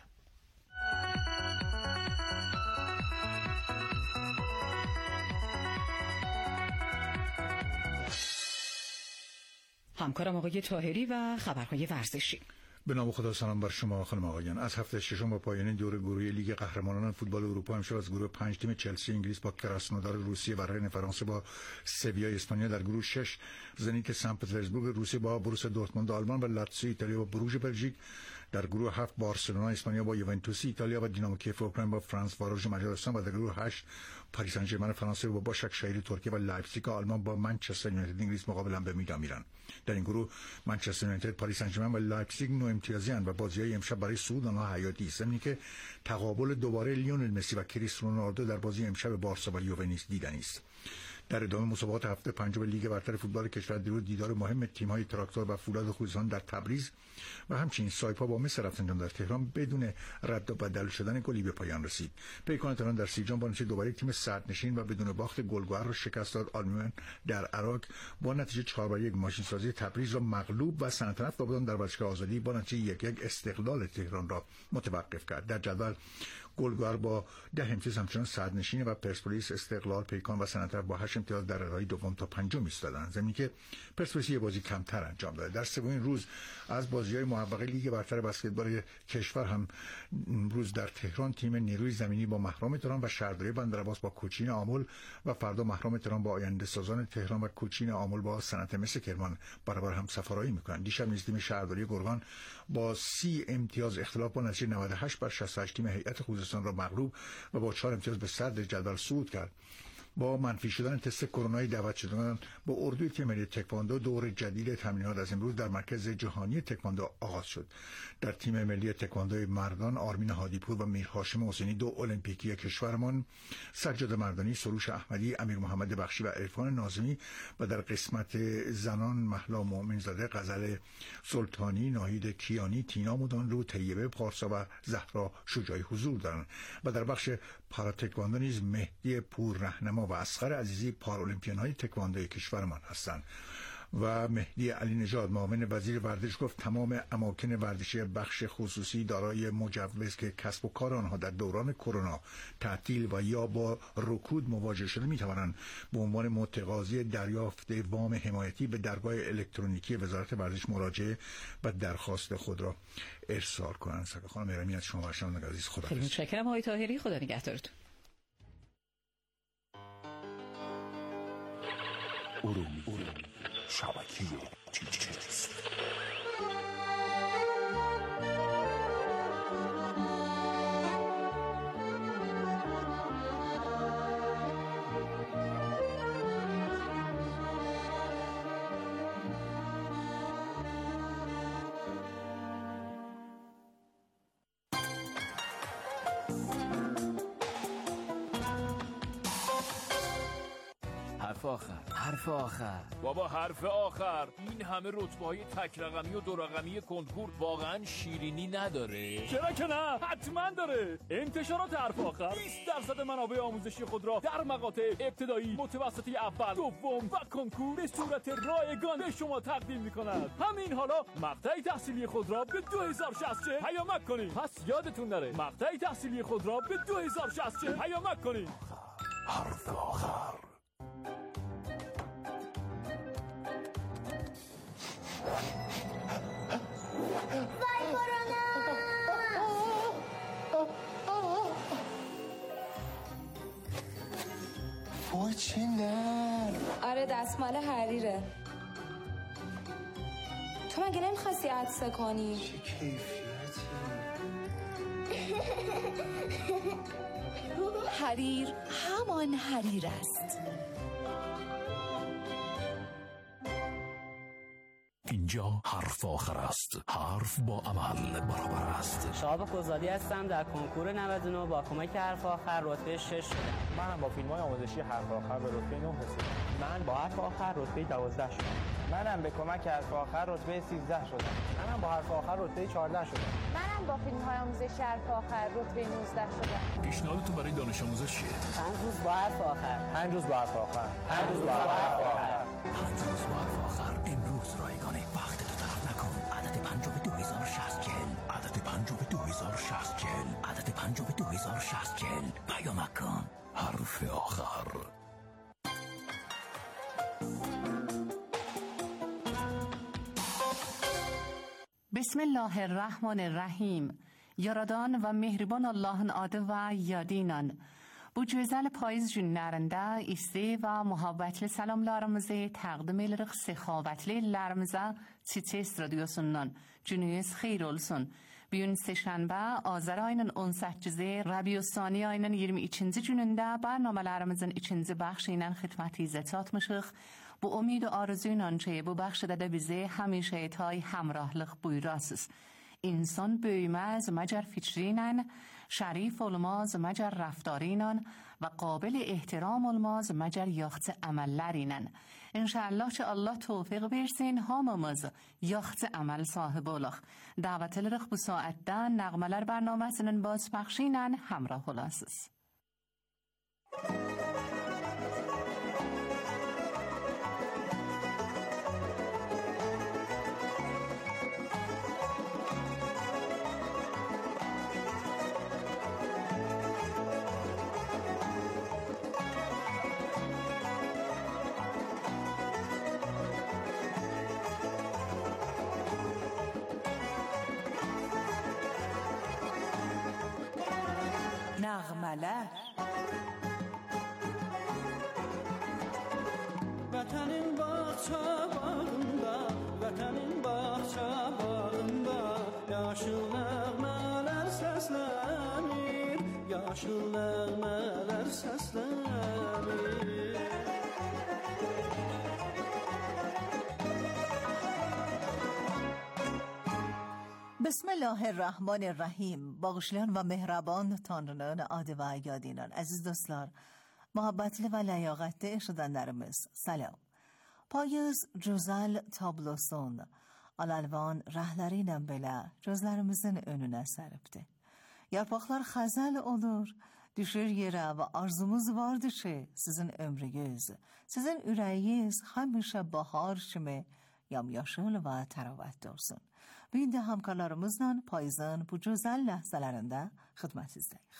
همکارم آقای طاهری و خبرهای ورزشی. به نام خدا، سلام بر شما خانم آقایان. از هفته ششم با پایان دور گروهی لیگ قهرمانان فوتبال اروپا امشب از گروه 5 تیم چلسی انگلیس با کراسنودار روسیه و رن فرانسه با سویا اسپانیا، در گروه 6 زنیت سن پترزبورگ روسیه با بروسیا دورتموند آلمان و لاتزیو ایتالیا با بروژ بلژیک، در گروه 7 بارسلونا اسپانیا با یوونتوس ایتالیا و دینامو کیف اوکراین با فرانس واروژ مجارستان، و در گروه 8 پاریس سن ژرمن فرانسه با باشاکشهیر ترکیه و لایپزیگ آلمان با منچستر یونایتد انگلیس مقابل هم به میدان میرن. در این گروه منچستر یونایتد، پاریس سن ژرمن و لایپزیگ 9 امتیازی اند و بازی‌های امشب برای صعود آنها حیاتی است. زمینی که تقابل دوباره لیونل مسی و کریس رونالدو در بازی امشب بارسا و یوونتوس دیدنی است. در ادامه مسابقات هفته پنجم لیگ برتر فوتبال کشور دیروز دیدار مهم تیم‌های تراکتور و فولاد خوزستان در تبریز و همچنین سایپا با مصر رفسنجان در تهران بدون رد و بدل شدن گلی به پایان رسید. پیکان تهران در سیجان با نتیجه دوباره تیم صدرنشین و بدون باخت گلگهر را شکست داد. آلمان در عراق با نتیجه 4-1 ماشینسازی تبریز را مغلوب و صنعت نفت آبادان در ورزشگاه آزادی با نتیجه 1-1 استقلال تهران را متوقف کرد. در جدول گلگهر با 10 امتیاز همچنان صدرنشین و پرسپولیس، استقلال، پیکان و صنعت نفت با 8 امتیاز در رتبه دوم تا پنجم ایستادند. زمینی که پرسپولیس یک بازی کمتر انجام داده. در سومین روز از بازی‌های موفقه لیگ برتر بسکتبال کشور هم امروز در تهران تیم نیروی زمینی با مهرام تهران و شهرداری بندرعباس با کوچین آمل و فردا مهرام تهران با آینده سازان تهران و کوچین آمل با صنعت مس کرمان برابر هم سفارایی میکنند. دیشب نیز تیم شهرداری گرگان با 30 امتیاز اختلاف با نتیجه 98-68 تیم هیئت خوزستان را مغلوب و با 4 امتیاز به صدر جدول صعود کرد. با منفی شدن تست کرونایی دعوت شدن با اردوی تیم ملی تکواندو دور جدید تمرینات از امروز در مرکز جهانی تکواندو آغاز شد. در تیم ملی تکواندوی مردان آرمین هادیپور و میر هاشم حسینی، 2 المپیکی کشورمان، سجاد مردانی، سروش احمدی، امیر محمد بخشی و عرفان ناظمی، و در قسمت زنان مهلا مومنزاده، غزل سلطانی، ناهید کیانی، تینا مدانلو، طیبه پارسا و زهرا شجاعی حضور دارند. و در بخش پارا تکواندو نیز مهدی پور رهنما و اصغر عزیزی پارالمپیون‌های تکواندوی کشورمان هستند. و مهدی علی نژاد معاون وزیر ورزش گفت تمام اماکن ورزشی بخش خصوصی دارای مجوز که کسب و کار آنها در دوران کرونا تعطیل و یا با رکود مواجه شده می‌توانند به عنوان متقاضی دریافت وام حمایتی به درگاه الکترونیکی وزارت ورزش مراجعه و درخواست خود را ارسال کنند. خانم مهرمی از شما باشم عزیز، خدا خیلی متشکرم آقای طاهری، خدا نگهدارتون. ارومی شبکه چیچست. حرف آخر بابا، حرف آخر. این همه رتبه‌های تک رقمی و دو رقمی کنکور واقعا شیرینی نداره؟ چرا که نه، حتما داره. انتشارات حرف آخر 20% منابع آموزشی خود را در مقاطع ابتدایی، متوسطه اول، دوم و کنکور به صورت رایگان به شما تقدیم می‌کند. همین حالا مقطع تحصیلی خود را به 2060 پیامک کنید. پس یادتون نره مقطع تحصیلی خود را به 2060 پیامک کنید. حرف آخر. وای کرونا! وای چی نه؟ آره دستمال حریره. تو مگه نمیخواستی عطسه کنی؟ چه کیفیتی؟ حریر همان حریر است. اینجا حرف آخر است. حرف با عمل برابر است. شهاب خوزادی هستم. در کنکور 99 با کمک حرف آخر رتبه 6 شدم. من با فیلم‌های آموزشی حرف آخر به رتبه 9 رسیدم. من با حرف آخر رتبه 12 شدم. منم به کمک حرف آخر رتبه 13 شدم. منم با حرف آخر رتبه 14 شدم. منم با فیلم‌های آموزشی حرف آخر رتبه 19 شدم. پیشنهادتون برای دانش آموزش چیه؟ 5 روز با حرف آخر. 5 روز با حرف آخر. 5 روز با حرف آخر. امروز رایگان وقت تو طرف نکن. عدد 5 به 2060 عدد 5 به 2060 عدد 5 به 2060 پیام کن. حرف آخر. بسم الله الرحمن الرحیم. Yaradan və mehriban Allahın adı və yadı ilə bu gözəl payız günlərində isti və muhabbətli salamlarımızı təqdim edirik səxavətli illərimizə Çiçes radiosundan. Gününüz xeyir olsun. Bu gün Səhşənbə Azər ayının 18-i Rəbiüssani ayının 22-ci günündə bərnamələrimizin 2-ci bəxşi ilə xidmətinizə çatmışıq. Bu umid و آرزو ilə ki bu bəxşdə də bizi həmişə tay həmrahlıq buyurasınız. İnsan böyüməz məgər fikrinlə, şərif olmaz məgər rəftarıyla və qabil ehtiram olmaz məgər yaxşı əməlləriylə. İnşallah ki Allah tövfiq versin hamımız yaxşı əməl sahibi olaq. Dəvət edirik bu saatdə nəğmələr bərnaməsinin bازپخشی ilə həmrah olasınız. نغمله Vətənin bağça bağında, vətənin bağça bağında yaşıl nəğmələr səslənir, yaşıl nəğmələr səslənir. بسم الله الرحمن الرحیم. Bağışlayan və mehriban Tanrının adı və yadıyla. Əziz dostlar, muhabbətli və ləyaqətli eşidənlərimiz, salam. Payız gözəl tablosun, alalvan rəhləri ilə belə gözlərimizin önünə səribdi. Yarpaqlar xəzəl olur, düşür yerə və arzumuz vardır ki, sizin ömrünüz, sizin ürəyiniz həmişə bahar kimi yamyaşıl və təravətli olsun. Bu gün də həmkarlarımızla payızın bu gözəl ləhzələrində xidmətinizdəyik.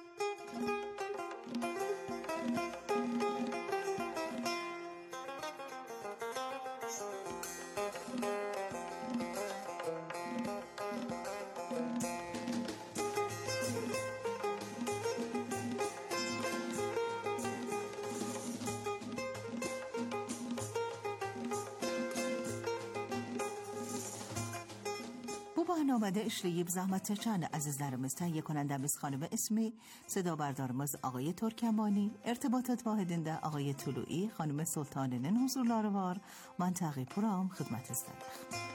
برنامه اشلیب زحمت چند عزیزlerimiz تهیه کنندemiz خانم اسمی، صدا بردارımız آقای ترکمانی، ارتباطات واحدinde آقای طلوعی، خانم سلطانinin huzurları var. من تقی پرام خدمتinizdedir.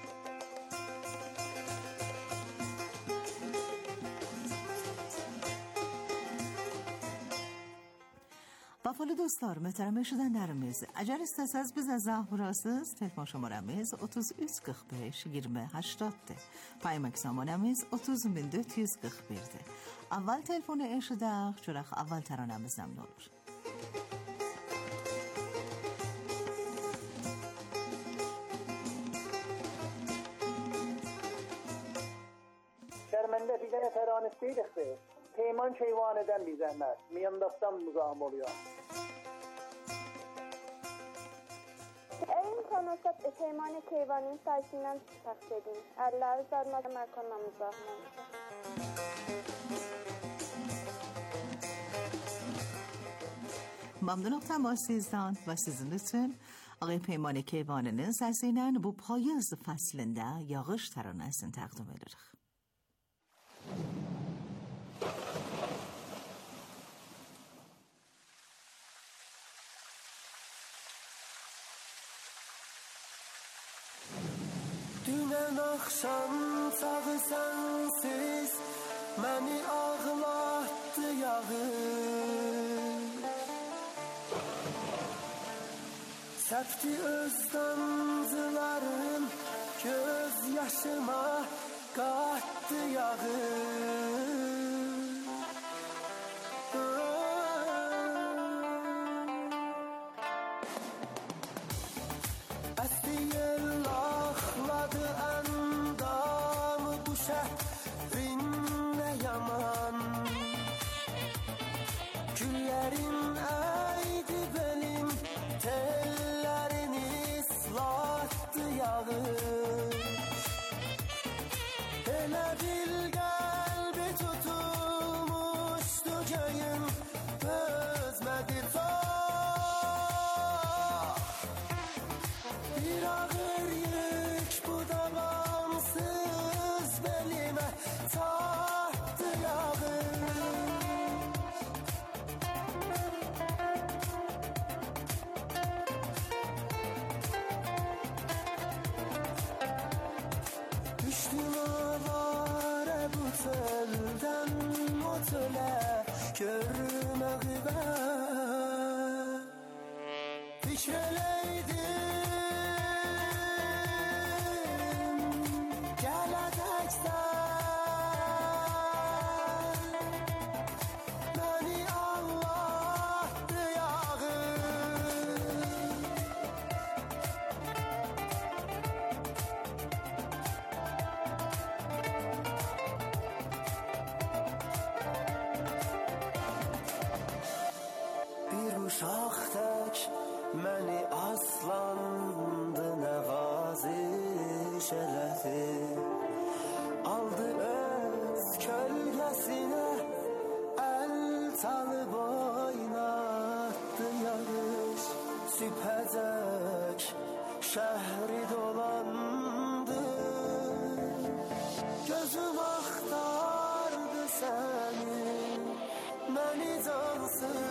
Vəfalı dostlar, möhtərəm eşidənlərimiz, əgər istəsəz bizə zəng vurasınız, telefon şömrəmiz 3345 2080-dir. Paymak zamanımız 30441-dir. Əvvəl telefonu eşidək, görək əvvəl təranəmiz nəmin olur. Şərməndə bir dənə təranə istəyirik be. Peyman Keyvanədən bir zəhmət. Miyandaqdan müzahim oluyor. این تناسب پیمان کیوانی سایسینن پخش edin. Allah zarmaz makamına müzahim. ممنونم تماسیزدان و sizin için آقای پیمان کیوانinin səsiylə bu payız fəslində yağış təranəsini təqdim edirik. Dünən axşam sağı sənsiz məni ağlatdı yağış. Səpti öz dancılı başıma kattı yağı. Uşaq tək məni aslandı nəvaziş elədi, aldı öz kölgəsinə əl çalıb oynatdı yarış. Sübhəcək şəhri dolandı, gözüm axtardı səni, məni cansız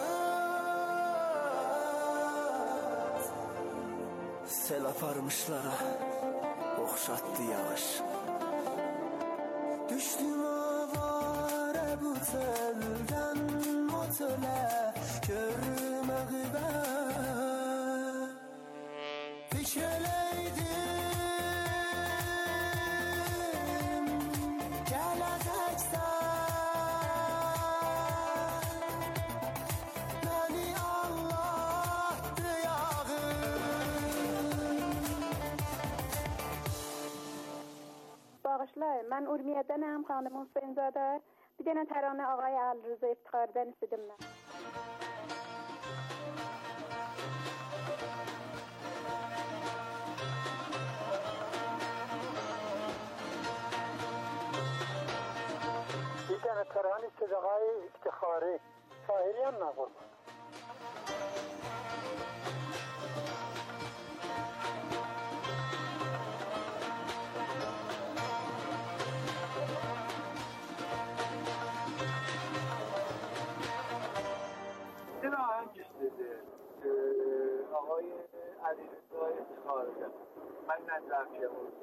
sel aparmışlara oxşatdı yağış. Düşdüm avara bu teldən o telə, görməyi mən fikr eləydim, gələcəksən məni anlatdı yağı. Bağışlayın, mən Urmiyədənəm, xanım Hüseynzadə. Bir dənə təranə ağay Əlirza İftixardan istedim mən. Bir dənə təranə istedi ağay İftixarı. Tahiriyəm nə qurban? Bir ahəng istedi ağay Əlirza İftixarı. Mənlə zərfiyəm oldu.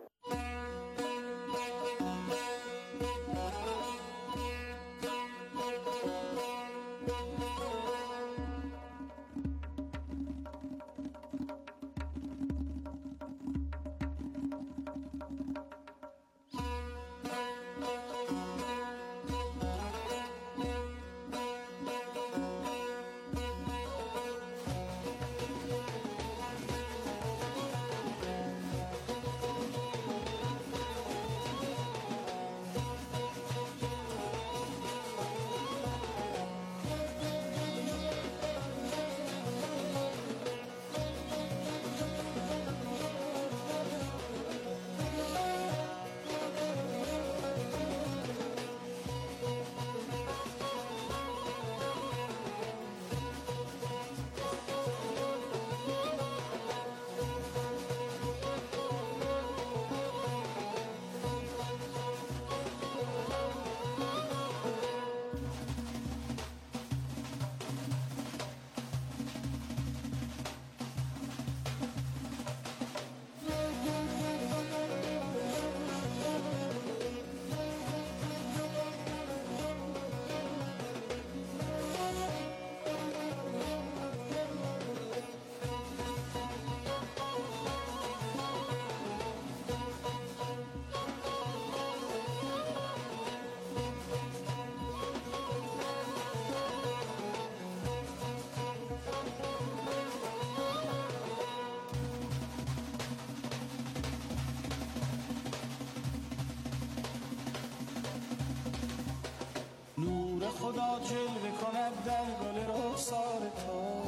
خدا جلوه کند در گل رخسار تو.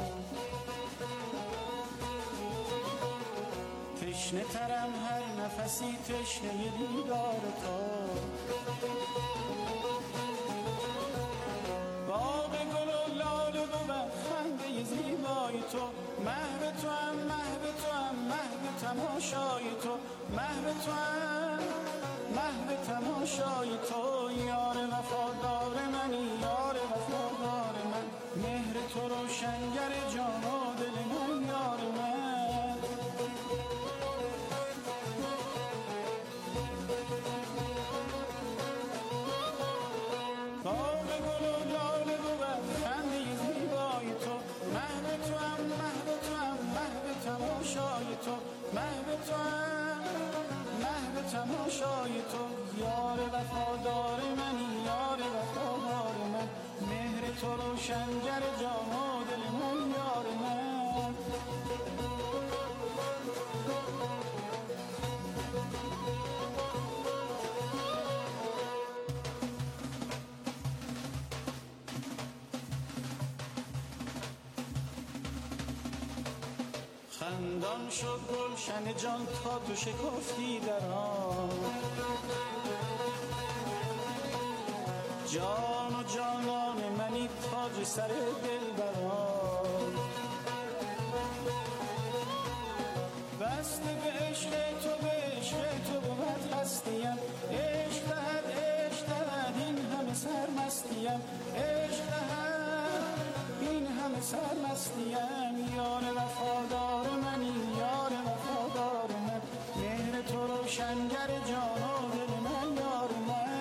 تشنه ترم هر نفسی تشنه دیدار تو. باغ گل و لاله بود خنده زیبای تو. محو تو هم محو تو هم محو تماشای تو. محو تو هم محو تماشای تو. یار وفادار منی یار وفادار من. مهر تو روشنگر جان و دل من یار من. باغ گل و لاله بود خنده زیبای تو. محو تو هم محو تو هم محو تماشای تو. محو تو هم محو تماشای تو. یار وفادار منی یار وفادار من. مهر تو روشنگر جان و دل من یار من. خندان شد گلشن جان تا تو شکفتی در آن. جان و جانان منی تاج سر دلبران. بسته به عشق تو به عشق تو بود هستیم. عشق دهد عشق دهد این همه سرمستیم. عشق دهد این همه سرمستیم. یار وفادار منی یار وفادار من. مهر تو روشنگر جان و دل من یار من.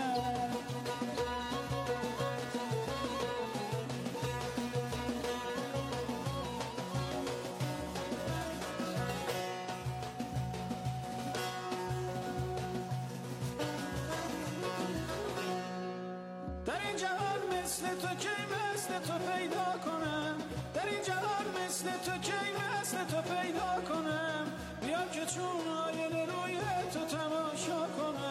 در این جهان مثل تو کی مثل تو پیدا کنم. در این جهان مثل تو کی مثل تو پیدا کنم. بیا که چون آینه روی تو تماشا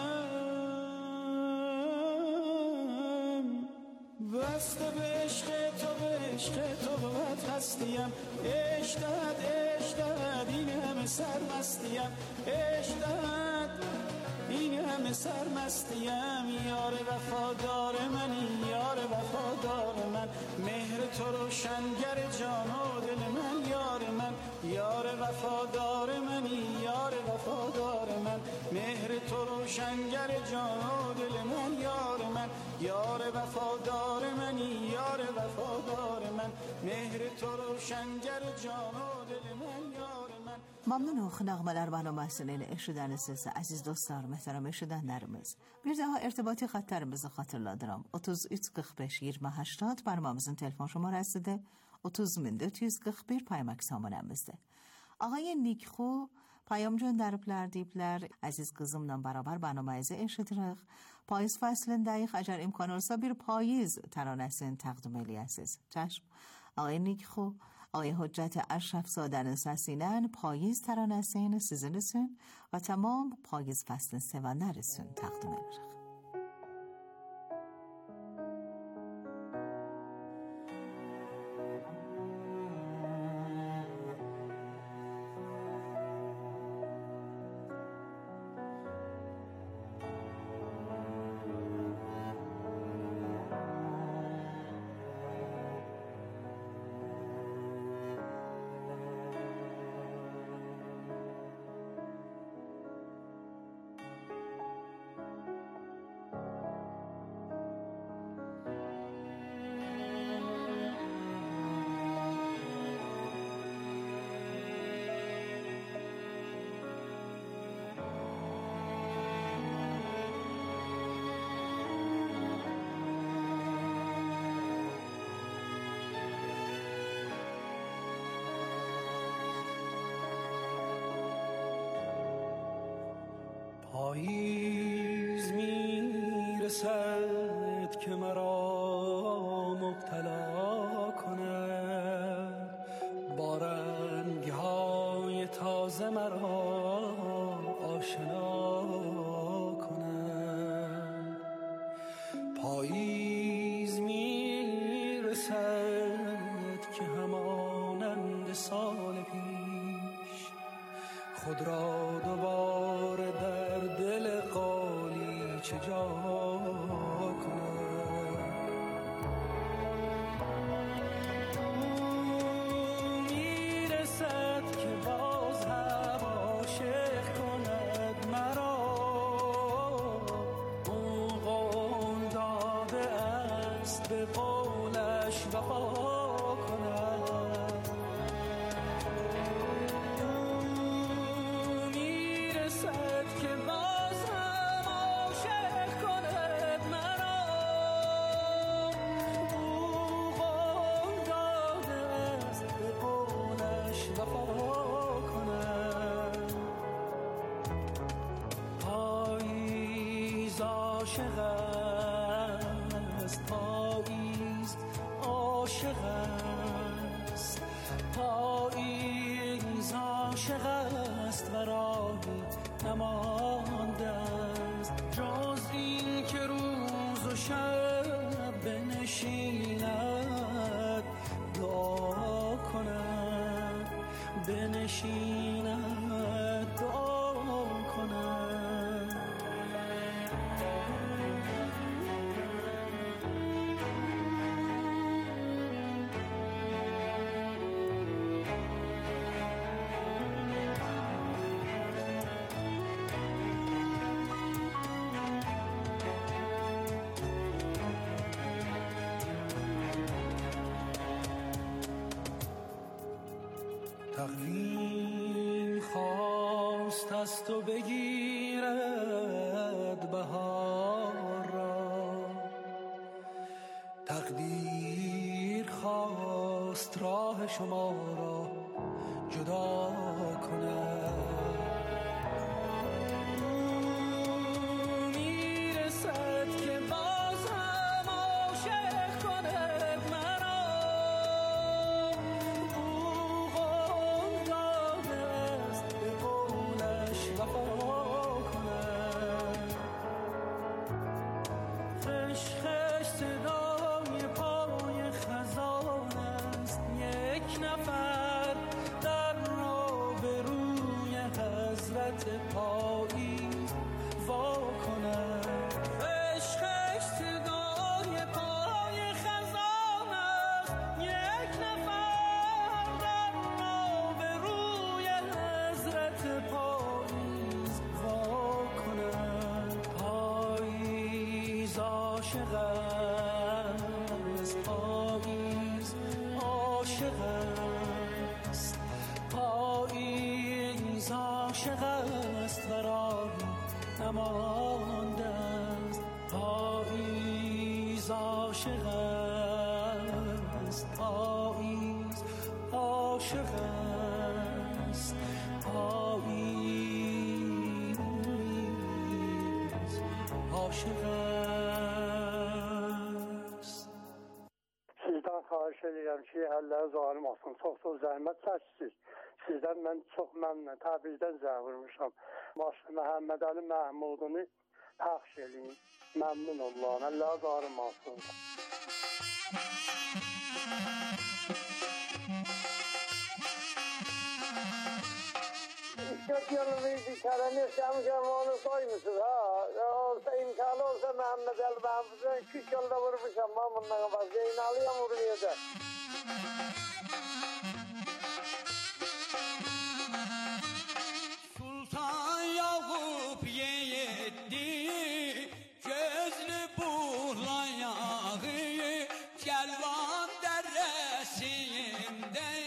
کنم. بسته به عشق تو به عشق تو بود هستیم. عشق دهد عشق دهد این همه سرمستیم. عشق دهد این همه سرمستیم. یار وفادار منی یار وفادار من. مهر تو روشنگر جان و دل من یار من. یار وفادار منی یار وفادار من. مهر تو روشنگر جان و دل من یار من. یار وفادار منی یار وفادار من. مهر تو روشنگر جان و دل من yar من. Mamnun xınağmalar barnamasının eşidən siz əziz dostlar, möhtərəm eşidənlərimiz. Bir daha irtibati xətlərimizi xatırladıram. 33 45 20 80 barnamamızın telefon şumarəsidir. 30441 payam əksəminəmizdir. Ağay Nikxu payam göndəriblər, deyiblər, əziz qızımla beraber barnamayızı eşidirik. Payız fəslindəyik, əgər imkan olsa bir payız təranəsini təqdim eləyəsiniz. Çəşm. Ağay Nikxu آقای حجت اشرف زاده سسینن پاییز ترانه‌سین sizin و تمام پاییز فصل sevenlersin تقدیم ederim. پاییز میرسد که مرا مبتلا کند، با رنگ‌های تازه مرا آشنا کند. پاییز میرسد خود را دوباره در دل قالی چه جا کنم. میرسد که باز هم عاشق کند مرا، اون قول داده است به قولش وفا عاشق است، پاییز عاشق است، پاییز عاشق است و راهی نمانده است جز این که روز و شب بنشیند دعا کند، بنشیند دعا کند. تقویم خواست از تو بگیرد بهار را، تقدیر خواست راه شما را جدا کند. میرسد که باز هم عاشق کند مرا، پاییز وا کند. عشقش صدای پای خزان است، یک نفر در را به روی حضرت پاییز وا کند. پاییز عاشق است، پاییز عاشق است، پاییز عاشق است و راهی نمانده است. پاییز عاشق است، پاییز عاشق است، پاییز عاشق است. Sizden xahiş edirəm ki, əlləriniz alim olsun. Çox zəhmət çəksiniz. Sizdən mən çox məmnunam. Təbrizdən zəng vurmuşam. Məhəmməd Əli Məhmudunu pəxş eləyin. Məmnun olun. Əlləriniz alim olsun. Dört yılın verdiği kərəni istəmişəm, onu soymuşsunuz ha. Olsa imkanı olsa Məhəmməd Əli Məhmudunu 2 yılda vurmuşam. Ben bundan qabaq Zeynalıyam vurmayacaq. Sultan Yakup yeğetti gözlü buğlayağı, Kelvan deresinde